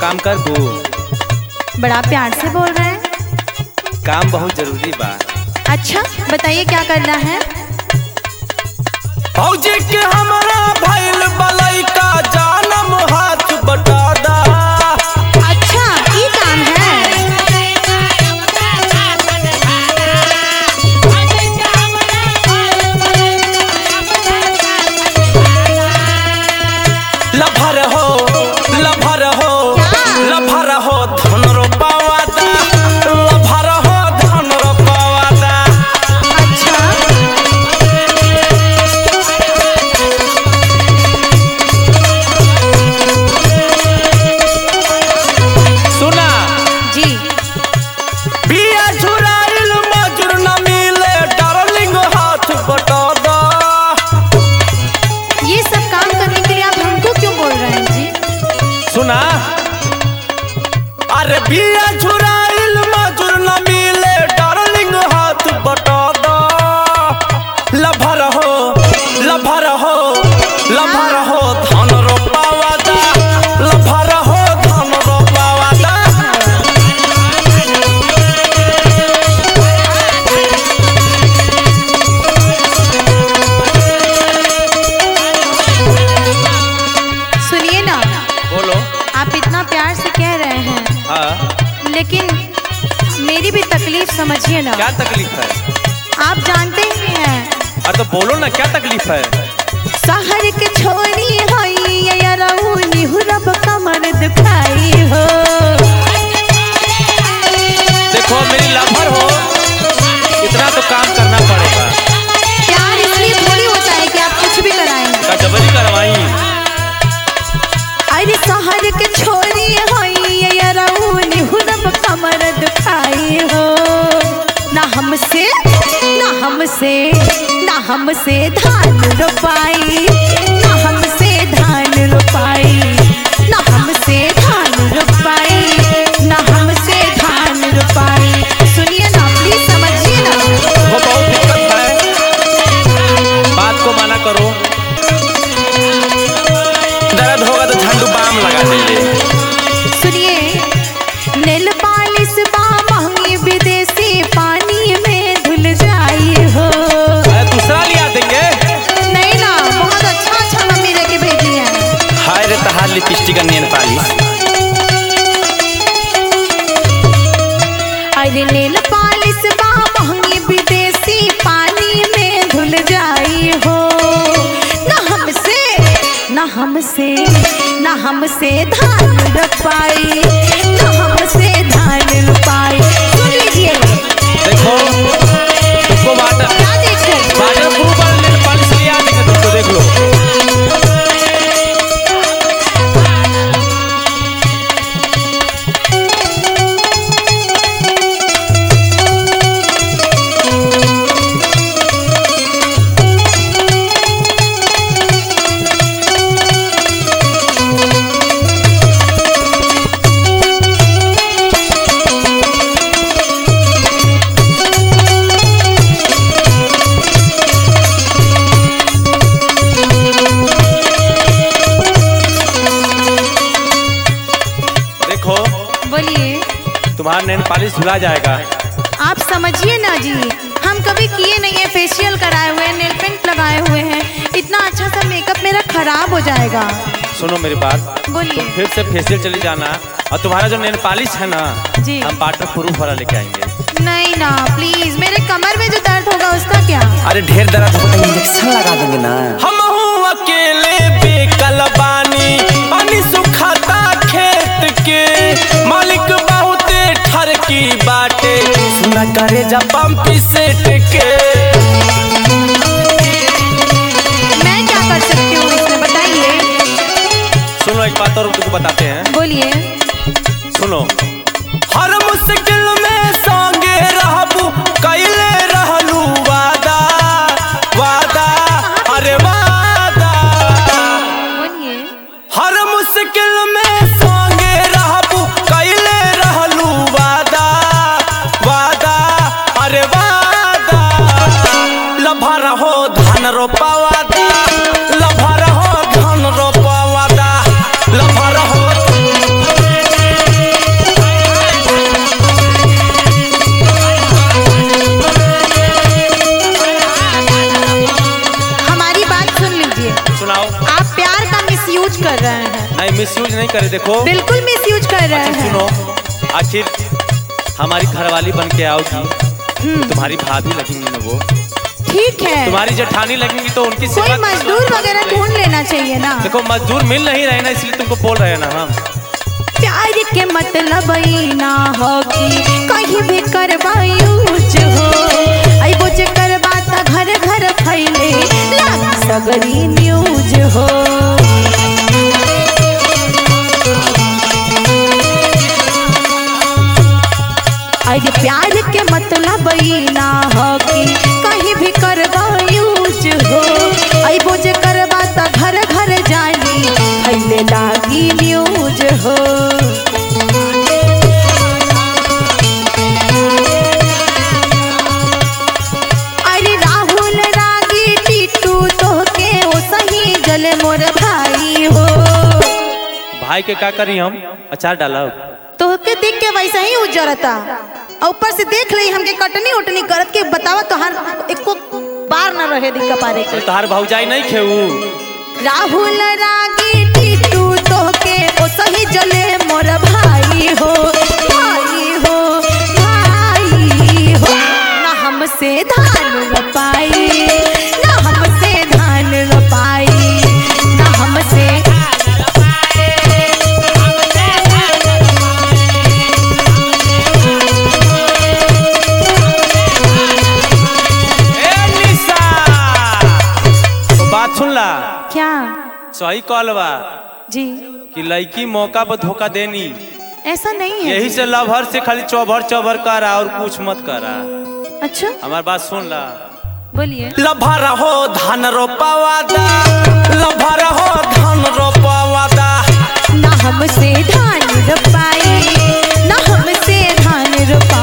काम कर दू। बड़ा प्यार से बोल रहे हैं। काम बहुत जरूरी बा। अच्छा बताइए क्या करना है। फौजी के हमारा भइल बलई का जानम हाथ बटा दा। अच्छा ये काम है। लभर हो लभर हो लभर हो धन रोपावा दा। लभर हो धन रोपावा दा। अच्छा सुना जी। बिया झुराइल मजूर न मिले डार्लिंग हाथ बटा दा। ये सब काम करने के लिए आप हमको क्यों बोल रहे हैं जी। सुना अरे बिया झुराइल मजूर न मिले डार्लिंग हाथ बटा दा। लभर हो लभर हो लभर हो धन रोपावा दा। लभर हो धन रोपावा दा। सुनिए ना, बोलो। आप इतना प्यार से कह रहे हैं हाँ लेकिन मेरी भी तकलीफ समझिए ना। क्या तकलीफ है? आप जानते ही हैं अरे तो बोलो ना क्या तकलीफ है? शहर के छोरी होई या रहुनी हुरब कमर दुखाई हो। देखो मेरी लभर हो इतना तो काम करना पड़ेगा। प्यार इसलिए थोड़ी होता है कि आप कुछ भी कराएंगे। का जबरी करवाई। अरे शहर के छोरी होई या रहुनी हुरब कमर दुखाई हो। ना हमसे ना हमसे ना हमसे धान रोपाई। ना हमसे धान रोपाई। ना हमसे धान रोपाई। ना हमसे धान रोपाई। सुनिए ना प्लीज समझिए ना। वो बहुत दिक्कत है। बात को माना करो। दर्द होगा तो झंडू बाम लगा देंगे। सुनिए नेल पालिश बा महंगी विदेशी पानी में धुल जाई हो। अरे दूसरा लिया देंगे। नहीं ना बहुत अच्छा अच्छा मम्मी लेके भेजी है। हाय रे तहार लिपस्टिक नेल पालिश। अरे नेल पालिश बा महंगी विदेशी पानी में धुल जाई हो। ना हमसे ना हमसे ना हमसे धान रोपाई। ना हमसे धान रोपाई। सुन लीजिए। देखो तुमको वाटर क्या देखो। वाटर प्रूफ वाला नेल पालिश लिया देंगे तुमको देख लो। देखो बोलिए। तुम्हारा नेल पालिश धुला जाएगा। आप समझिए ना जी, हम कभी किए नहीं है। फेशियल कराए हुए हैं, नेल पेंट लगाए हुए हैं। इतना अच्छा सा मेकअप मेरा खराब हो जाएगा। सुनो मेरी बात। बोलिए। तुम फिर से फेशियल चली जाना और तुम्हारा जो नेल पालिश है ना जी। हम वाटर प्रूफ वाला लेके आएंगे। नहीं ना प्लीज, मेरे कमर में जो दर्द होगा उसका क्या। अरे ढेर दर्द होगा तो इंजेक्शन लगा देंगे ना। हम अकेले बेकल बानी पानी सुखाता खेत के। मालिक बहुत ठरकी बाटे सुना करे जा पंप सेट के। मैं क्या कर सकती हूँ इसमें बताइए। सुनो एक बात और तुमको बताते हैं। बोलिए। सुनो हर मुश्किल में संगे रहबू कैले रहलू वादा। वादा अरे वादा। बोलिए। हर मुश्किल में संगे रहबू कैले रहलू वादा। वादा अरे वादा। लभर हो धान रोपावा दा। लभर हो धान रोपावा दा। लभर हो मिसयूज नहीं करे। देखो बिल्कुल मिसयूज कर रहे हैं। सुनो, आखिर हमारी घरवाली बन के आओगी तो तुम्हारी भाभी लगेंगी ना वो, ठीक है, तुम्हारी जेठानी लगेंगी तो उनकी कोई सेवा मजदूर वगैरह ढूंढ लेना चाहिए ना। देखो मजदूर मिल नहीं रहे ना, इसलिए तुमको बोल रहे हैं ना हम। प्यार के मतलब ई ना हो कि कहीं भी करवायूज हो, आई बोझ करवा त घर घर फैले लाग सगरी न्यूज हो। अरे प्यार के मतलब ई ना हो कि कहीं भी करवायूज हो, आई बोझ करवा त घर घर जानी फैले लागी न्यूज हो। अरे राहुल रागी टीटू तोहके ओ सही जले मोर भाई हो। भाई के का करी हम, अचार डाला तोहके देख के वैसा ही उजरता, और ऊपर से देख रही हमके कटनी उटनी करत के बतावा तोहार एको बार न रहे दी कपारे के। तोहार भौजाई नहीं खेऊ। राहुल रागी टीटू तोहके ओ सही जले मोर भाई हो, भाई हो, भाई हो। ना हमसे धान रोपाई, ना हमसे धान रोपाई, ना हमसे सुनला क्या सही कहलवा जी, कि लड़की मौका पर धोखा देनी, ऐसा नहीं है यही जी। से लवहर से खाली चौभर चौभर करा और कुछ मत करा। अच्छा हमार बात सुन ला, बोलिए। लभर हो धान रोपावादा, लभर हो धान रोपावादा, ना हमसे धान रोपाई, ना हमसे धान रोपाई।